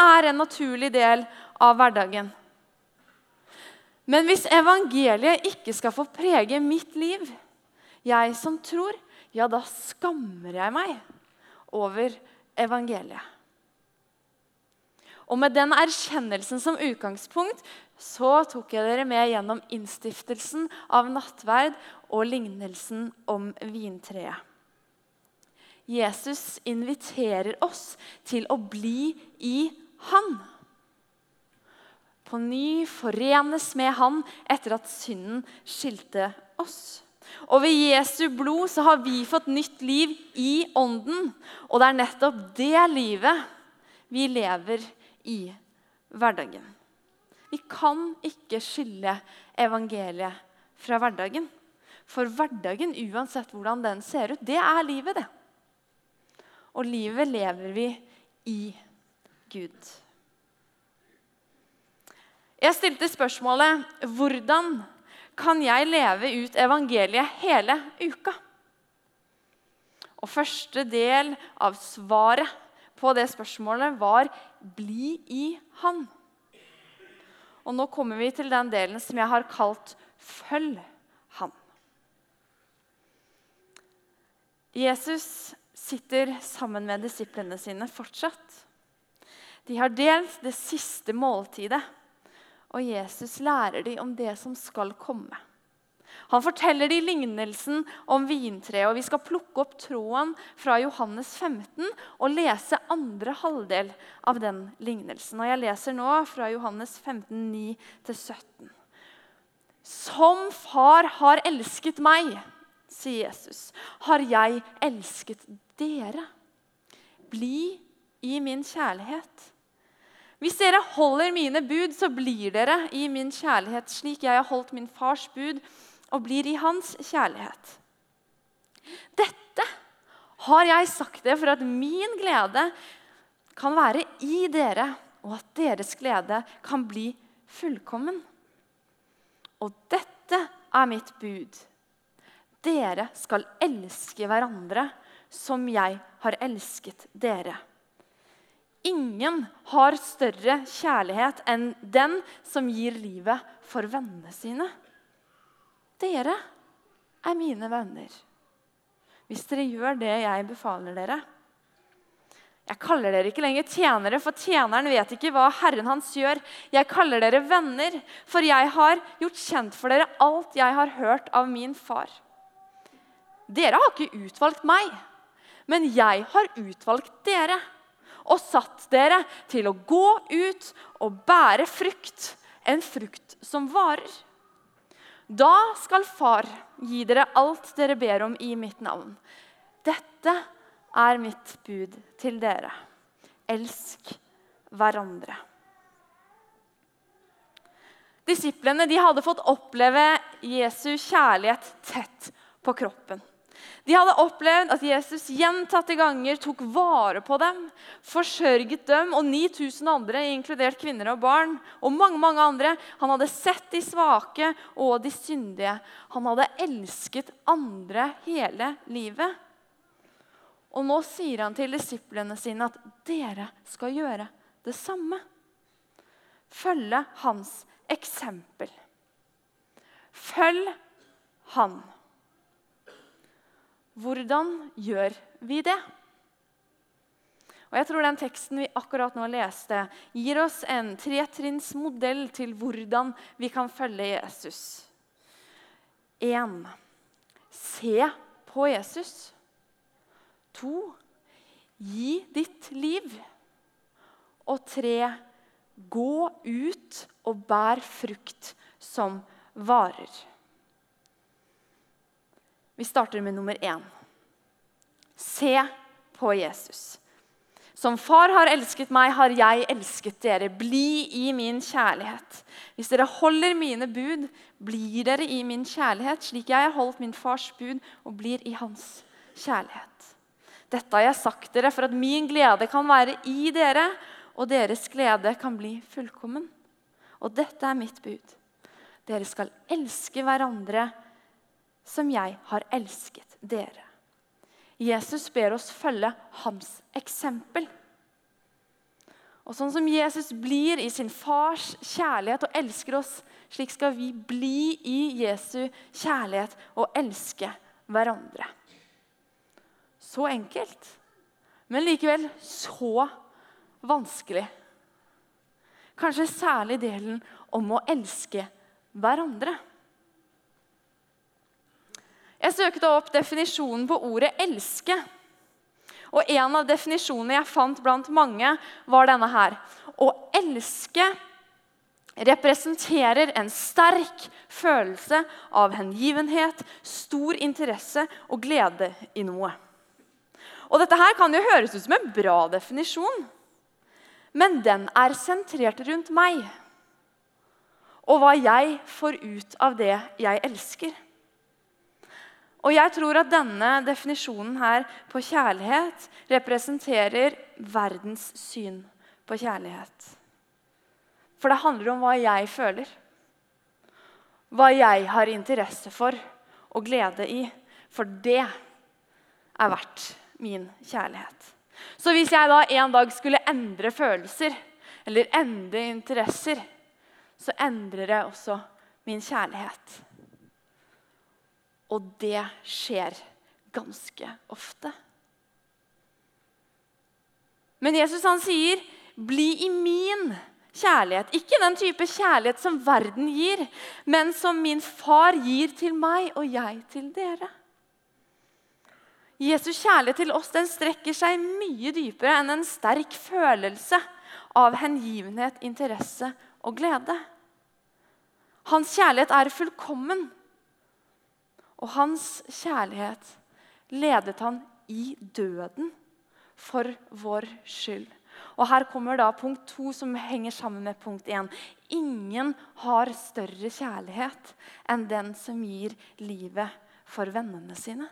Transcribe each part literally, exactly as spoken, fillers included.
er en naturlig del av hverdagen. Men hvis evangeliet ikke skal få prege mitt liv, jeg som tror, ja, da skammer jeg meg over evangeliet. Og med den erkjennelsen som utgangspunkt, så tok jeg dere med gjennom innstiftelsen av nattverd og lignelsen om vintreet. Jesus inviterer oss til å bli i han. På ny forenes med han etter at synden skilte oss. Og ved Jesu blod så har vi fått nytt liv i ånden. Og det er nettopp det livet vi lever i hverdagen. Vi kan ikke skille evangeliet fra hverdagen. For hverdagen, uansett hvordan den ser ut, det er livet det. Og livet lever vi i Gud. Jeg stilte spørsmålet, hvordan kan jeg leve ut evangeliet hele uka? Og første del av svaret på det spørsmålet var, bli i han. Og nå kommer vi til den delen som jeg har kalt, følg han. Jesus sitter sammen med disiplene sine fortsatt. De har delt det siste måltidet, og Jesus lærer dem om det som skal komme. Han forteller dem lignelsen om vintreet, og vi skal plukke opp tråden fra Johannes femten og lese andre halvdel av den lignelsen. Og jeg leser nå fra Johannes femten, ni til sytten. Som far har elsket meg, sier Jesus, har jeg elsket dere. Bli i min kjærlighet. Hvis dere holder mine bud, så blir dere i min kjærlighet, slik jeg har holdt min fars bud og blir i hans kjærlighet. Dette har jeg sagt det for at min glede kan være i dere, og at deres glede kan bli fullkommen. Og dette er mitt bud. Dere skal elske hverandre som jeg har elsket dere. Ingen har større kjærlighet enn den som gir livet for vennene sine. Dere er mine venner, hvis dere gjør det jeg befaler dere. Jeg kaller dere ikke lenger tjenere, for tjeneren vet ikke hva Herren hans gjør. Jeg kaller dere venner, for jeg har gjort kjent for dere alt jeg har hørt av min far. Dere har ikke utvalgt meg, men jeg har utvalgt dere, og satt dere til å gå ut og bære frukt, en frukt som varer. Da skal far gi dere alt dere ber om i mitt navn. Dette er mitt bud til dere. Elsk hverandre. Disiplene de hadde fått oppleve Jesu kjærlighet tett på kroppen. De hadde opplevd at Jesus gjentatte ganger tok vare på dem, forsørget dem og ni tusen andre, inkludert kvinner og barn, og mange, mange andre. Han hadde sett de svake og de syndige. Han hadde elsket andre hele livet. Og nå sier han til disiplene sine at dere skal gjøre det samme. Følge hans eksempel. Følg han. Hvordan gjør vi det? Og jeg tror den teksten vi akkurat nå leste gir oss en tretrinns modell til hvordan vi kan følge Jesus. En, se på Jesus. To, gi ditt liv. Og tre, gå ut og bær frukt som varer. Vi starter med nummer én. Se på Jesus. Som far har elsket meg, har jeg elsket dere. Bli i min kjærlighet. Hvis dere holder mine bud, blir dere i min kjærlighet, slik jeg har holdt min fars bud og blir i hans kjærlighet. Dette har jeg sagt dere for at min glede kan være i dere, og deres glede kan bli fullkommen. Og dette er mitt bud. Dere skal elske hverandre som jeg har elsket dere. Jesus ber oss følge hans eksempel. Og sånn som Jesus blir i sin fars kjærlighet og elsker oss, slik skal vi bli i Jesu kjærlighet og elske hverandre. Så enkelt, men likevel så vanskelig. Kanskje særlig delen om å elske hverandre. Jeg søkte opp definisjonen på ordet elske. Og en av definisjonene jeg fant blant mange var denne her. Å elske representerer en sterk følelse av hengivenhet, stor interesse og glede i noe. Og dette her kan jo høres ut som en bra definisjon, men den er sentrert rundt meg, og hva jeg får ut av det jeg elsker. Og jeg tror at denne definisjonen her på kjærlighet representerer verdens syn på kjærlighet. For det handler om hva jeg føler, hva jeg har interesse for og glede i, for det er verdt min kjærlighet. Så hvis jeg da en dag skulle endre følelser, eller endre interesser, så endrer jeg også min kjærlighet. Og det skjer ganske ofte. Men Jesus han sier, bli i min kjærlighet. Ikke den type kjærlighet som verden gir, men som min far gir til meg og jeg til dere. Jesus kjærlighet til oss den strekker seg mye dypere enn en sterk følelse av hengivenhet, interesse og glede. Hans kjærlighet er fullkommen. Og hans kjærlighet ledet han i døden for vår skyld. Og her kommer da punkt to som henger sammen med punkt én. Ingen har større kjærlighet enn den som gir livet for vennene sine.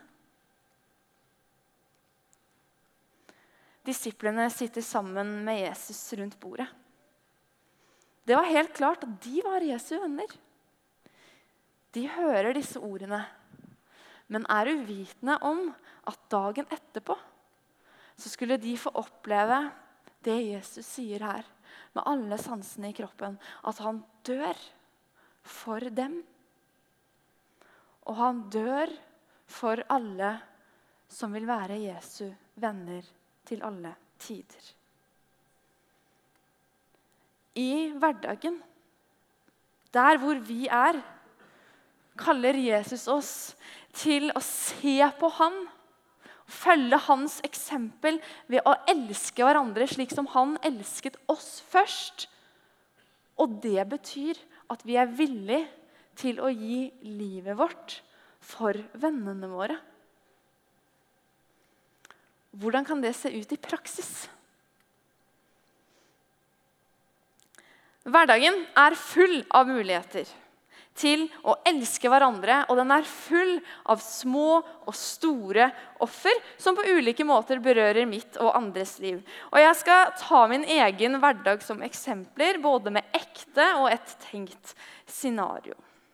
Disiplene sitter sammen med Jesus rundt bordet. Det var helt klart at de var Jesu venner. De hører disse ordene, men er uvitende om at dagen etterpå så skulle de få oppleve det Jesus sier her, med alle sansene i kroppen, at han dør for dem. Og han dør for alle som vil være Jesu venner til alle tider. I hverdagen, der hvor vi er, kaller Jesus oss til å se på han, følge hans eksempel ved å elske hverandre slik som han elsket oss først. Og det betyr at vi er villige til å gi livet vårt for vennene våre. Hvordan kan det se ut i praksis? Hverdagen er full av muligheter til å elske hverandre, og den er full av små og store offer som på ulike måter berører mitt og andres liv. Og jeg skal ta min egen hverdag som eksempler, både med ekte og et tenkt scenario.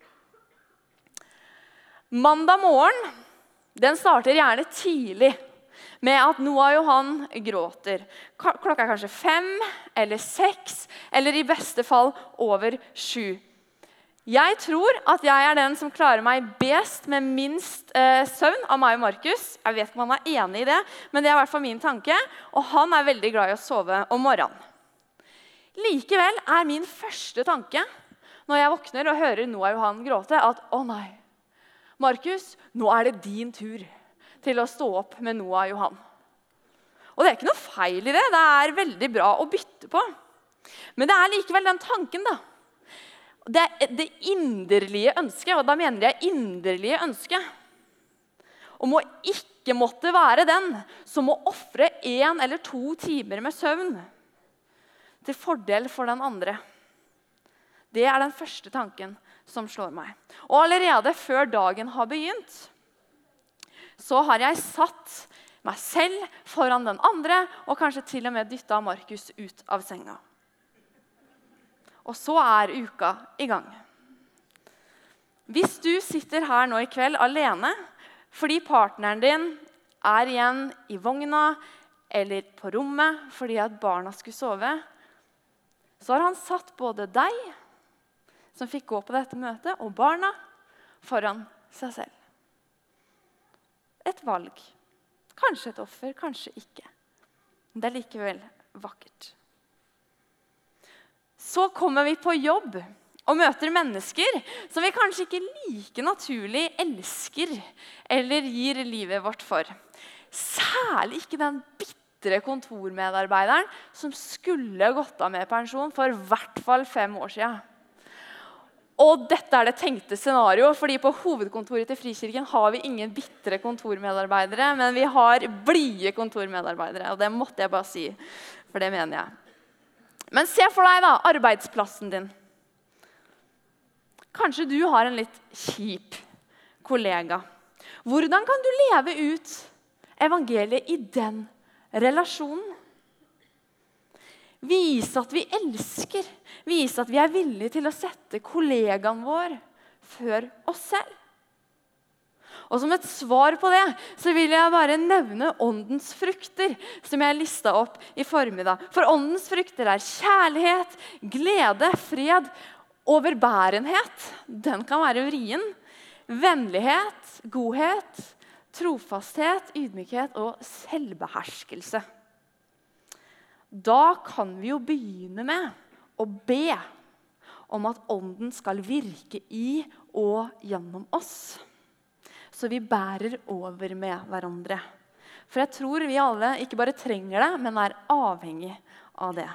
Mandag morgen, den starter gjerne tidlig med at Noah og han gråter. Klokka er kanskje fem eller seks, eller i beste fall over sju. Jeg tror at jeg er den som klarer meg best med minst eh, søvn av meg og Markus. Jeg vet ikke om han er enig i det, men det er i hvert fall min tanke. Og han er veldig glad i å sove om morgenen. Likevel er min første tanke, når jeg våkner og hører Noah og han gråte, at å nei, Markus, nå er det din tur til å stå opp med Noah og han. Og det er ikke noe feil i det, det er veldig bra å bytte på. Men det er likevel den tanken da. Det er det inderlige ønsket, og da mener jeg inderlige ønsket, om å ikke måtte være den som må offre en eller to timer med søvn til fordel for den andre. Det er den første tanken som slår meg. Og allerede før dagen har begynt, så har jeg satt meg selv foran den andre, og kanskje til og med dyttet Markus ut av senga. Og så er uka i gang. Hvis du sitter her nå i kveld alene, fordi partneren din er igjen i vogna eller på rommet fordi at barna skulle sove, så har han satt både deg, som fikk gå på dette møtet, og barna foran seg selv. Et valg. Kanskje et offer, kanskje ikke. Men det er likevel vakkert. Så kommer vi på jobb og møter mennesker som vi kanskje ikke like naturlig elsker eller gir livet vårt for. Særlig ikke den bittre kontormedarbeideren som skulle gått av med pensjon for i hvert fall fem år siden. Og dette er det tenkte scenario, fordi på hovedkontoret til Frikirken har vi ingen bittre kontormedarbeidere, men vi har blide kontormedarbeidere, og det måtte jeg bare si, for det mener jeg. Men se for deg da, arbeidsplassen din. Kanskje du har en litt kjip kollega. Hvordan kan du leve ut evangeliet i den relasjonen? Vise at vi elsker, vise at vi er villige til å sette kollegaen vår før oss selv. Og som et svar på det, så vil jeg bare nevne åndens frukter, som jeg listet opp i formiddag. For åndens frukter er kjærlighet, glede, fred, overbærenhet. Den kan være vrien. Vennlighet, godhet, trofasthet, ydmykhet og selvbeherskelse. Da kan vi jo begynne med å be om at ånden skal virke i og gjennom oss. Så vi bærer over med hverandre. For jeg tror vi alle ikke bare trenger det, men er avhengig av det.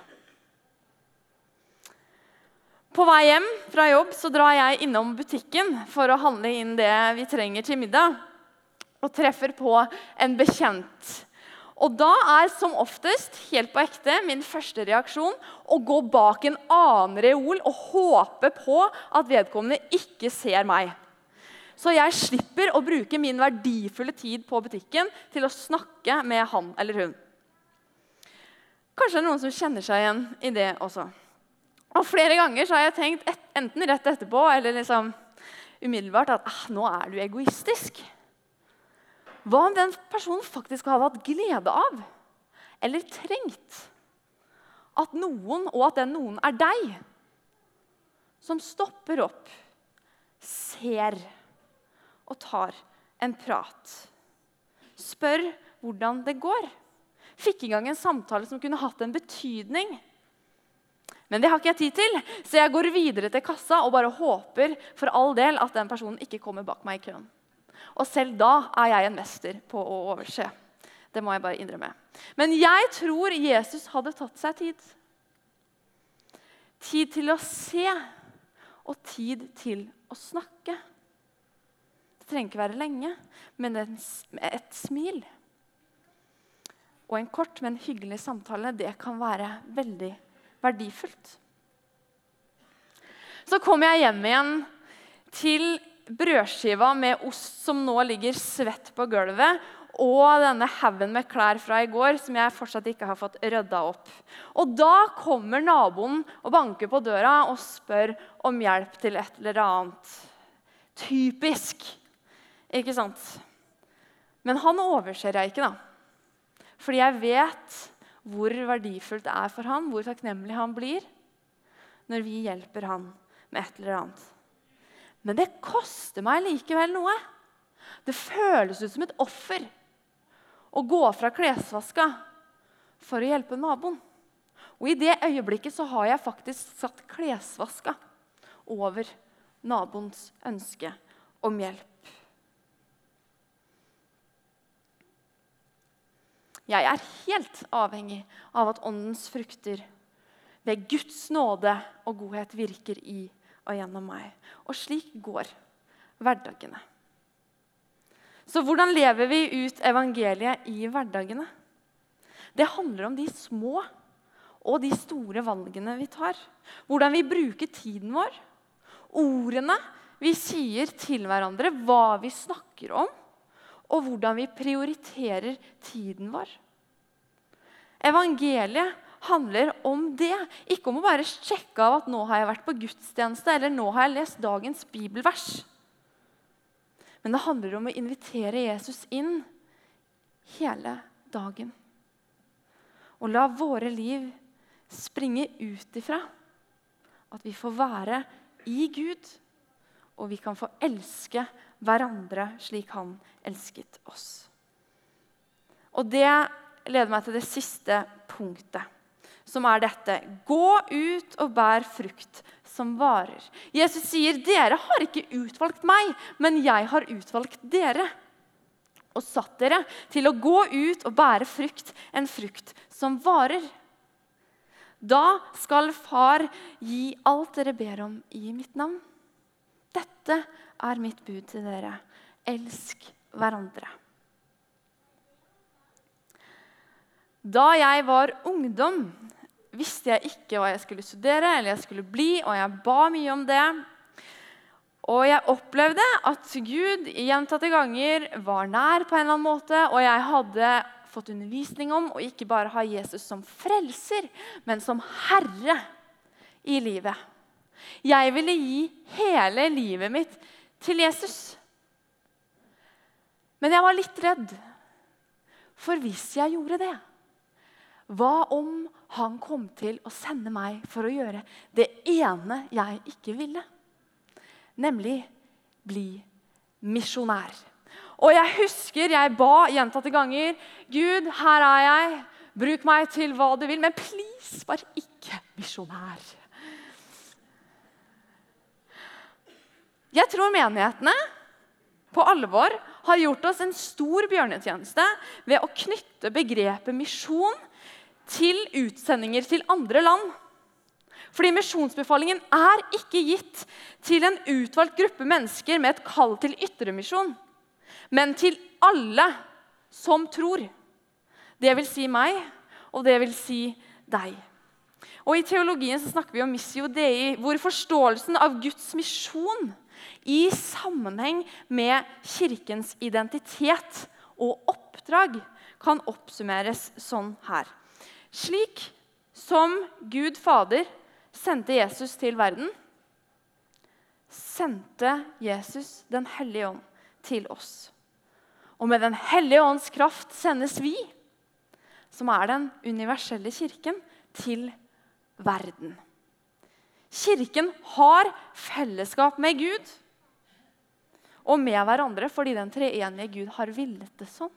På vei hjem fra jobb så drar jeg innom butikken for å handle inn det vi trenger til middag, og treffer på en bekjent. Og da er som oftest, helt på ekte, min første reaksjon å gå bak en annen reol og håpe på at vedkommende ikke ser meg. Så jeg slipper å bruke min verdifulle tid på butikken til å snakke med han eller hun. Kanskje det er noen som kjenner seg igjen i det også. Og flere ganger så har jeg tenkt, et, enten rett etterpå, eller liksom umiddelbart, at ah, nå er du egoistisk. Hva om den personen faktisk hadde hatt glede av, eller trengt, at noen, og at den noen er deg, som stopper opp, ser og tar en prat. Spør hvordan det går. Fikk i gang en samtale som kunne hatt en betydning. Men det har ikke jeg tid til, så jeg går videre til kassa og bare håper for all del at den personen ikke kommer bak meg i køen. Og selv da er jeg en mester på å overse. Det må jeg bare innrømme. Men jeg tror Jesus hadde tatt seg tid. Tid til å se, og tid til å snakke. Det trenger ikke være lenge, men et smil. Og en kort, men hyggelig samtale, det kan være veldig verdifullt. Så kommer jeg hjem igjen til brødskiva med ost som nå ligger svett på gulvet, og denne haugen med klær fra i går som jeg fortsatt ikke har fått ryddet opp. Og da kommer naboen og banker på døra og spør om hjelp til et eller annet. Typisk, ikke sant? Men han overser jeg ikke da. Fordi jeg vet hvor verdifullt det er for han, hvor takknemlig han blir når vi hjelper han med et eller annet. Men det koster meg likevel noe. Det føles ut som et offer å gå fra klesvaska for å hjelpe naboen. Og i det øyeblikket så har jeg faktisk satt klesvaska over naboens ønske om hjelp. Jeg er helt avhengig av at åndens frukter ved Guds nåde og godhet virker i og gjennom meg. Og slik går hverdagene. Så hvordan lever vi ut evangeliet i hverdagene? Det handler om de små og de store valgene vi tar. Hvordan vi bruker tiden vår. Ordene vi sier til hverandre, hva vi snakker om, og hvordan vi prioriterer tiden vår. Evangeliet handler om det, ikke om å bare sjekke av at nå har jeg vært på gudstjeneste, eller nå har jeg lest dagens bibelvers. Men det handler om å invitere Jesus inn hele dagen. Og la våre liv springer ut ifra at vi får være i Gud, og vi kan få elske hverandre slik han elsket oss. Og det leder meg til det siste punktet, som er dette: gå ut og bær frukt som varer. Jesus sier, dere har ikke utvalgt meg, men jeg har utvalgt dere. Og satt dere til å gå ut og bære frukt, en frukt som varer. Da skal far gi alt dere ber om i mitt navn. Dette er mitt bud til dere. Elsk hverandre. Da jeg var ungdom, visste jeg ikke hva jeg skulle studere eller jeg skulle bli, og jeg ba mye om det. Og jeg opplevde at Gud gjentatte ganger var nær på en eller annen måte, og jeg hadde fått undervisning om å ikke bare ha Jesus som frelser, men som herre i livet. Jeg ville gi hele livet mitt til Jesus. Men jeg var litt redd, for hvis jeg gjorde det, hva om han kom til å sende meg for å gjøre det ene jeg ikke ville? Nemlig bli misjonær. Og jeg husker jeg ba gjentatte ganger, Gud, her er jeg, bruk meg til hva du vil, men please, bare ikke misjonær. Jeg tror menighetene på alvor har gjort oss en stor bjørnetjeneste ved å knytte begrepet misjon til utsendinger til andre land. Fordi misjonsbefalingen er ikke gitt til en utvalgt gruppe mennesker med et kall til ytremisjon, men til alle som tror. Det vil si meg, og det vil si deg. Og i teologien så snakker vi om missio dei, hvor forståelsen av Guds misjon i sammenheng med kirkens identitet og oppdrag kan oppsummeres sånn her. Slik som Gud Fader sendte Jesus til verden, sendte Jesus den Hellige Ånd til oss. Og med den Hellige Ånds kraft sendes vi, som er den universelle kirken, til verden. Kirken har fellesskap med Gud og med hverandre fordi den treenige Gud har villet det sånn.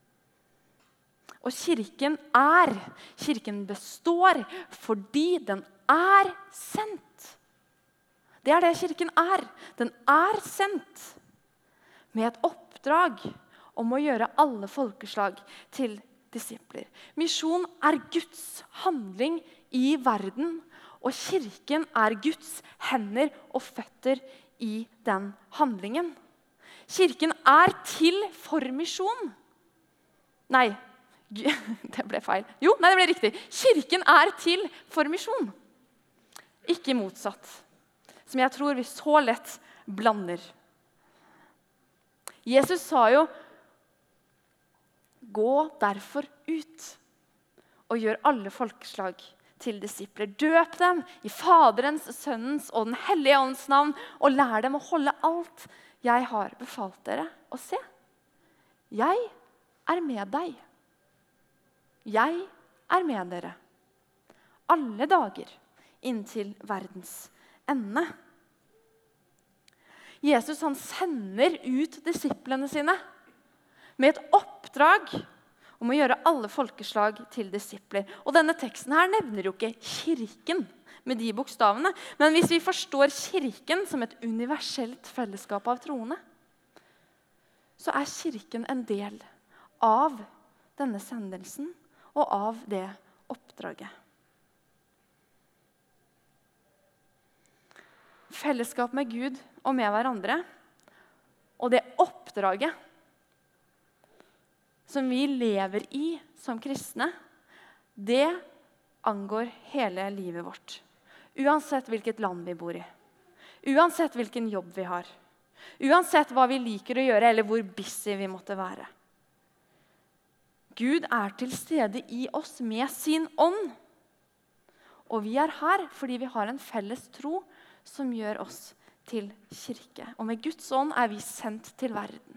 Og kirken er, kirken består fordi den er sendt. Det er det kirken er. Den er sendt med et oppdrag om å gjøre alle folkeslag til disipler. Misjon er Guds handling i verden, og kirken er Guds hender og føtter i den handlingen. Kirken er til for misjon. Nei, det ble feil. Jo, nei, det ble riktig. Kirken er til for misjon. Ikke motsatt, som jeg tror vi så lett blander. Jesus sa jo, gå derfor ut og gjør alle folkeslag til disipler. Døp dem i Faderens, Sønnens og den Hellige Ånds navn, og lær dem å holde alt jeg har befalt dere. Og se, jeg er med deg. Jeg er med dere alle dager inntil verdens ende. Jesus han sender ut disiplene sine med et oppdrag om å gjøre alle folkeslag til disipler. Og denne teksten her nevner jo ikke kirken med de bokstavene, men hvis vi forstår kirken som et universelt fellesskap av troende, så er kirken en del av denne sendelsen og av det oppdraget. Fellesskap med Gud og med hverandre, og det oppdraget som vi lever i som kristne, det angår hele livet vårt. Uansett hvilket land vi bor i. Uansett hvilken jobb vi har. Uansett hva vi liker å gjøre, eller hvor busy vi måtte være. Gud er til stede i oss med sin ånd. Og vi er her fordi vi har en felles tro som gjør oss til kirke. Og med Guds ånd er vi sendt til verden.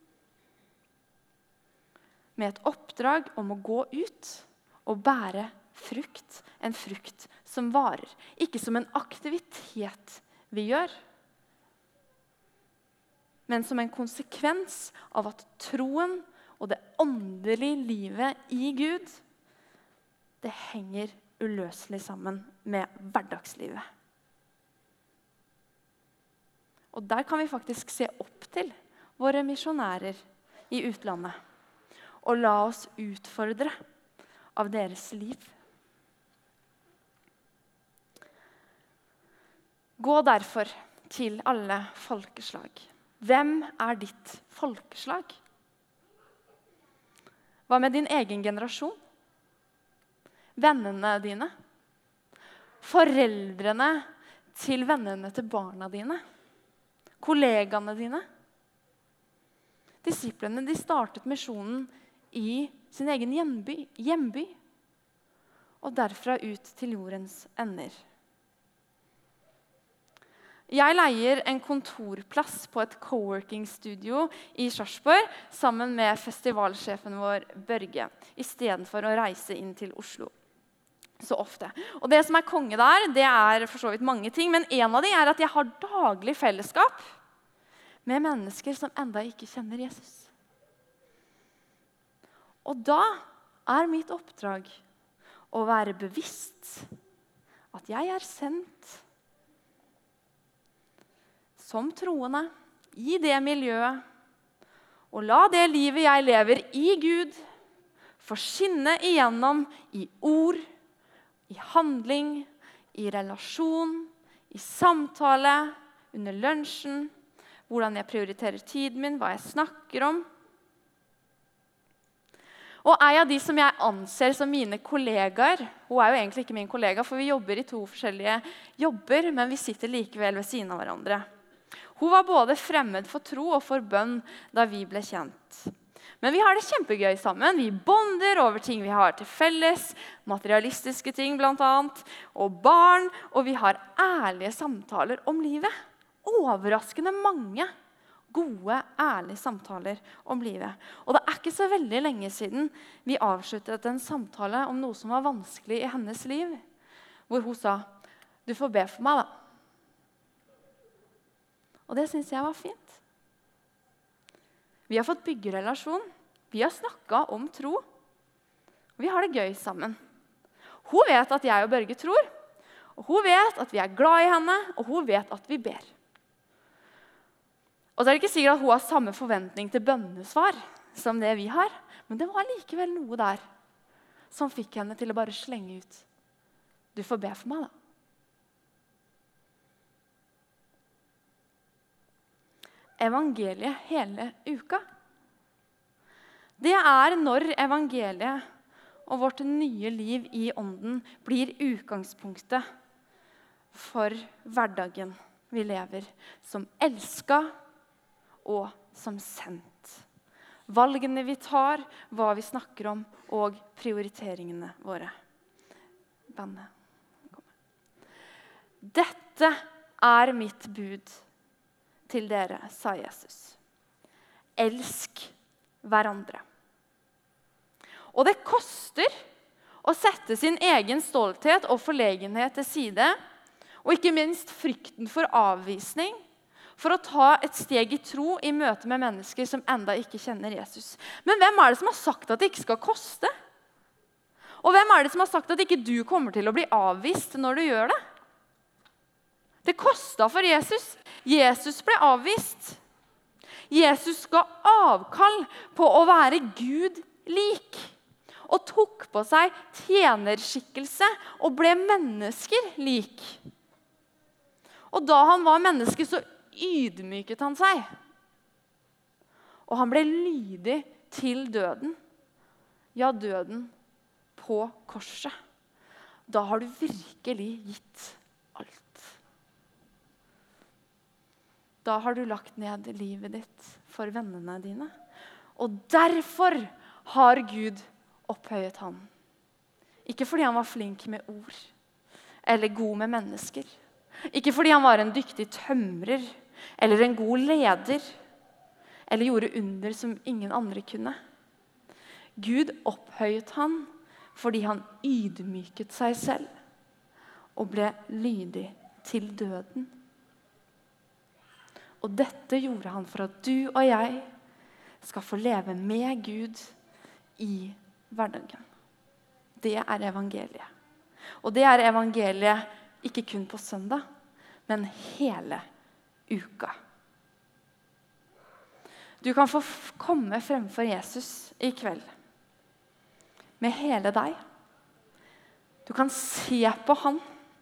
Med et oppdrag om å gå ut og bære frukt, en frukt som varer. Ikke som en aktivitet vi gjør, men som en konsekvens av at troen og det åndelige livet i Gud, det henger uløselig sammen med hverdagslivet. Og der kan vi faktisk se opp til våre misjonærer i utlandet, og la oss utfordre av deres liv. Gå derfor til alle folkeslag. Hvem er ditt folkeslag? Hva med din egen generasjon? Vennene dine? Foreldrene til vennene til barna dine? Kollegaene dine? Disiplene, de startet misjonen i sin egen hjemby, hjemby og derfra ut til jordens ender. Jeg leier en kontorplass på et coworking-studio i Sarpsborg sammen med festivalsjefen vår, Børge, i stedet for å reise inn til Oslo så ofte. Og det som er konge der, det er for så vidt mange ting, men en av de er at jeg har daglig fellesskap med mennesker som enda ikke kjenner Jesus. Og da er mitt oppdrag å være bevisst at jeg er sendt som troende i det miljøet, og la det livet jeg lever i Gud få skinne igjennom i ord, i handling, i relasjon, i samtale, under lunsjen, hvordan jeg prioriterer tiden min, hva jeg snakker om. Og en av de som jeg anser som mine kollegaer, hun er jo egentlig ikke min kollega, for vi jobber i to forskjellige jobber, men vi sitter likevel ved siden av hverandre. Hun var både fremmed for tro og for bønn da vi ble kjent. Men vi har det kjempegøy sammen. Vi bonder over ting vi har til felles, materialistiske ting blant annet, og barn, og vi har ærlige samtaler om livet. Overraskende mange gode, ærlige samtaler om livet. Og det er ikke så veldig lenge siden vi avsluttet en samtale om noe som var vanskelig i hennes liv, hvor hun sa, du får be for meg da. Og det synes jeg var fint. Vi har fått bygge relasjon. Vi har snakket om tro. Og vi har det gøy sammen. Hun vet at jeg og Børge tror. Og hun vet at vi er glad i henne, og hun vet at vi ber. Og så er det ikke sikkert at hun har samme forventning til bønnesvar som det vi har. Men det var likevel noe der som fikk henne til å bare slenge ut. Du får be for meg da. Evangeliet hele uka. Det er når evangeliet og vårt nye liv i ånden blir utgangspunktet for hverdagen vi lever, som elsket og som sendt. Valgene vi tar, hva vi snakker om, og prioriteringene våre. Banne. Dette er mitt bud til dere, sa Jesus. Elsk hverandre. Og det koster å sette sin egen stolthet og forlegenhet til side, og ikke minst frykten for avvisning, for å ta et steg i tro i møte med mennesker som enda ikke kjenner Jesus. Men hvem er det som har sagt at det ikke skal koste? Og hvem er det som har sagt at ikke du kommer til å bli avvist når du gjør det? Det kostet for Jesus. Jesus ble avvist. Jesus ga avkall på å være Gud lik, og tok på seg tjenerskikkelse og ble mennesker lik. Og da han var menneske, så ydmyket han seg. Og han ble lydig til døden. Ja, døden på korset. Da har du virkelig gitt alt. Da har du lagt ned livet ditt for vennene dine. Og derfor har Gud opphøyet han. Ikke fordi han var flink med ord, eller god med mennesker. Ikke fordi han var en dyktig tømrer, eller en god leder, eller gjorde under som ingen andre kunne. Gud opphøyet han fordi han ydmyket seg selv og ble lydig til døden. Og dette gjorde han for at du og jeg skal få leve med Gud i hverdagen. Det er evangeliet. Og det er evangeliet ikke kun på søndag, men hele uka. Du kan få komme fremfor Jesus i kveld med hele deg. Du kan se på han,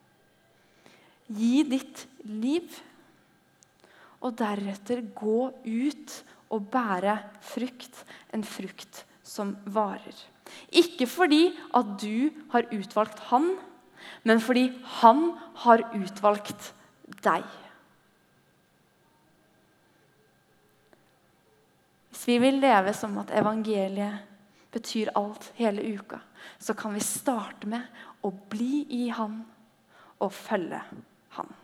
gi ditt liv, og deretter gå ut og bære frukt, en frukt som varer. Ikke fordi at du har utvalgt han, men fordi han har utvalgt deg. Hvis vi vil leve som at evangeliet betyr alt hele uka, så kan vi starte med å bli i han og følge han.